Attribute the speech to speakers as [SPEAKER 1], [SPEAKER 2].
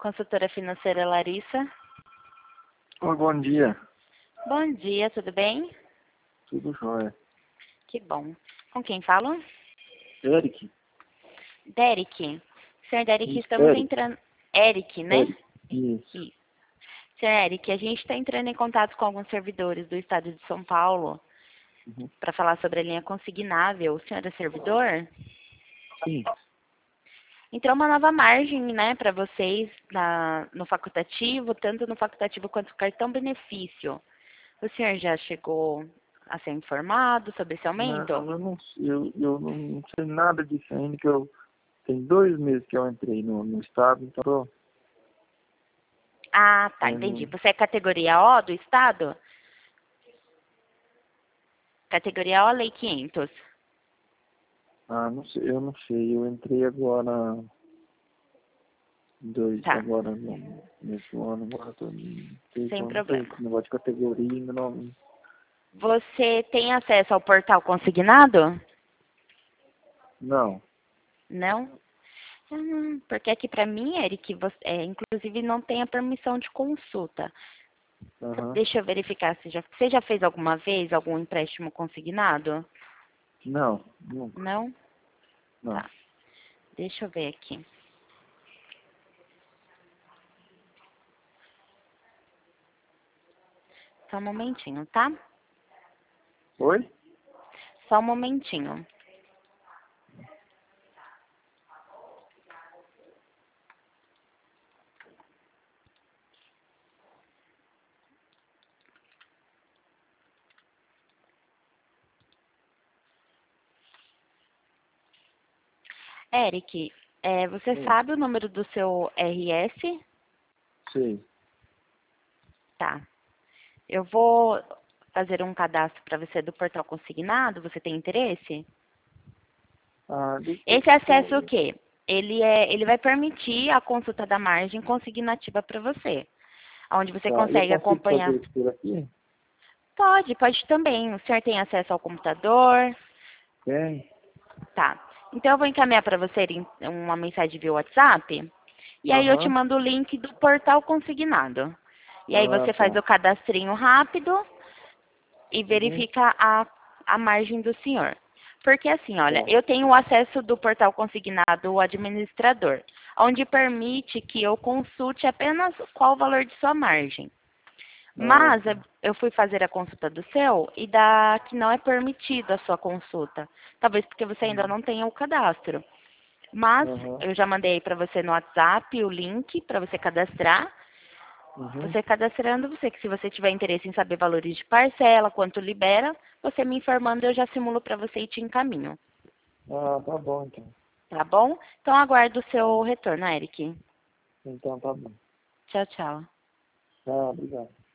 [SPEAKER 1] consultora financeira Larissa.
[SPEAKER 2] Oi, bom dia.
[SPEAKER 1] Bom dia, tudo bem?
[SPEAKER 2] Tudo jóia.
[SPEAKER 1] Que bom. Com quem falo?
[SPEAKER 2] Eric?
[SPEAKER 1] Derek. Senhor Derek,
[SPEAKER 2] Isso,
[SPEAKER 1] estamos
[SPEAKER 2] Eric.
[SPEAKER 1] entrando... Eric, né?
[SPEAKER 2] Eric. Isso.
[SPEAKER 1] Isso. Senhor Eric, a gente está entrando em contato com alguns servidores do estado de São Paulo
[SPEAKER 2] Uhum.
[SPEAKER 1] para falar sobre a linha consignável. O senhor é servidor?
[SPEAKER 2] Sim.
[SPEAKER 1] Entrou uma nova margem, né, para vocês no facultativo, tanto no facultativo quanto no cartão benefício. O senhor já chegou a ser informado sobre esse
[SPEAKER 2] Não,
[SPEAKER 1] aumento?
[SPEAKER 2] eu não sei nada disso ainda, que eu tem 2 meses que eu entrei no estado, então
[SPEAKER 1] Ah, tá,
[SPEAKER 2] eu
[SPEAKER 1] entendi.
[SPEAKER 2] não,
[SPEAKER 1] Você é categoria O do estado? Categoria O, lei 500.
[SPEAKER 2] não sei, eu não sei, eu entrei agora
[SPEAKER 1] Tá,
[SPEAKER 2] agora nesse ano, agora
[SPEAKER 1] sem
[SPEAKER 2] eu não sei,
[SPEAKER 1] problema.
[SPEAKER 2] esse negócio de categoria ainda
[SPEAKER 1] Você tem acesso ao portal consignado?
[SPEAKER 2] não.
[SPEAKER 1] Não? Porque aqui para mim, Eric, você, inclusive não tem a permissão de consulta.
[SPEAKER 2] Aham.
[SPEAKER 1] Deixa eu verificar se você já fez alguma vez algum empréstimo consignado?
[SPEAKER 2] Não, nunca,
[SPEAKER 1] Não?
[SPEAKER 2] não.
[SPEAKER 1] Tá. Deixa eu ver aqui. Só um momentinho, tá?
[SPEAKER 2] Oi?
[SPEAKER 1] Só um momentinho. Eric, você
[SPEAKER 2] Sim.
[SPEAKER 1] sabe o número do seu RS?
[SPEAKER 2] Sei.
[SPEAKER 1] Tá. Eu vou fazer um cadastro para você do portal consignado. Você tem interesse? Esse acesso o quê? Ele vai permitir a consulta da margem consignativa para você, onde você
[SPEAKER 2] Tá, eu
[SPEAKER 1] consegue
[SPEAKER 2] consigo
[SPEAKER 1] acompanhar.
[SPEAKER 2] fazer isso por aqui?
[SPEAKER 1] Pode também. O senhor tem acesso ao computador?
[SPEAKER 2] Tem.
[SPEAKER 1] Tá. Então eu vou encaminhar para você uma mensagem via WhatsApp. E aí eu te
[SPEAKER 2] Aham.
[SPEAKER 1] mando o link do portal consignado. E aí
[SPEAKER 2] Ah,
[SPEAKER 1] você faz
[SPEAKER 2] tá.
[SPEAKER 1] o cadastrinho rápido e
[SPEAKER 2] Uhum.
[SPEAKER 1] verifica a margem do senhor. Porque assim, olha,
[SPEAKER 2] Tá.
[SPEAKER 1] eu tenho o acesso do portal consignado o administrador, onde permite que eu consulte apenas qual o valor de sua margem.
[SPEAKER 2] Ah,
[SPEAKER 1] Mas
[SPEAKER 2] tá.
[SPEAKER 1] eu fui fazer a consulta do seu e dá que não é permitido a sua consulta. Talvez porque você ainda não tenha o cadastro. Mas
[SPEAKER 2] Aham.
[SPEAKER 1] eu já mandei para você no WhatsApp o link para você cadastrar.
[SPEAKER 2] Uhum.
[SPEAKER 1] Você cadastrando, que se você tiver interesse em saber valores de parcela, quanto libera, você me informando, eu já simulo para você e te encaminho.
[SPEAKER 2] Ah, tá bom, então.
[SPEAKER 1] Tá bom? Então aguardo o
[SPEAKER 2] Tá.
[SPEAKER 1] seu retorno, Eric.
[SPEAKER 2] Então tá bom.
[SPEAKER 1] Tchau, tchau.
[SPEAKER 2] Ah, obrigado.